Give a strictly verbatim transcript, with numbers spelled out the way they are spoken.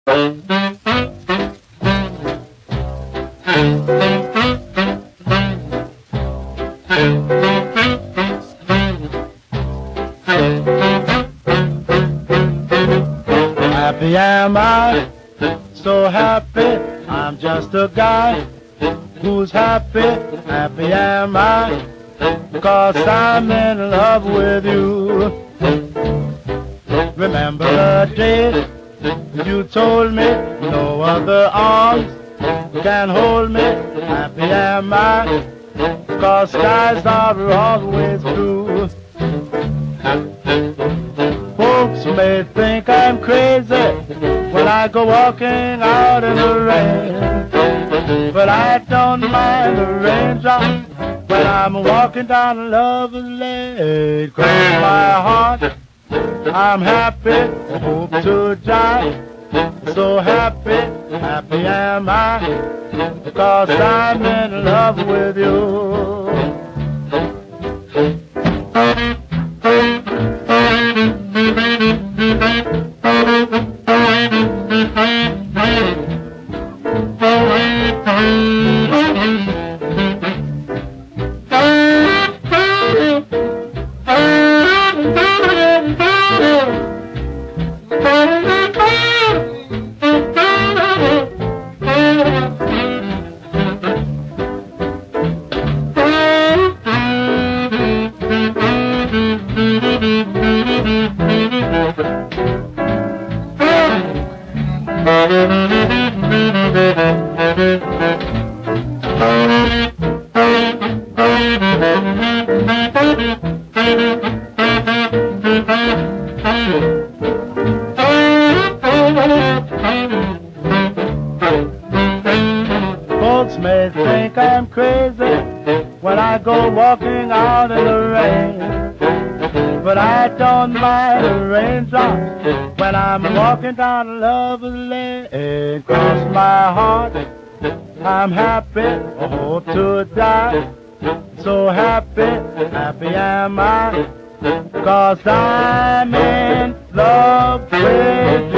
Happy am I, so happy, I'm just a guy who's happy. Happy am I, because I'm in love with you. Remember the day you told me no other arms can hold me. Happy am I, because skies are always blue. Folks may think I'm crazy when I go walking out in the rain, but I don't mind the raindrops when I'm walking down a lover's lane. 'Cause my heart, I'm happy, hope to die, so happy, happy am I, because I'm in love with you. Folks may think I'm crazy when I go walking out in the rain, but I don't mind the raindrops when I'm walking down a lover's lane. 'Cause my heart, I'm happy, hope to die, so happy, happy am I, 'cause I'm in love with you.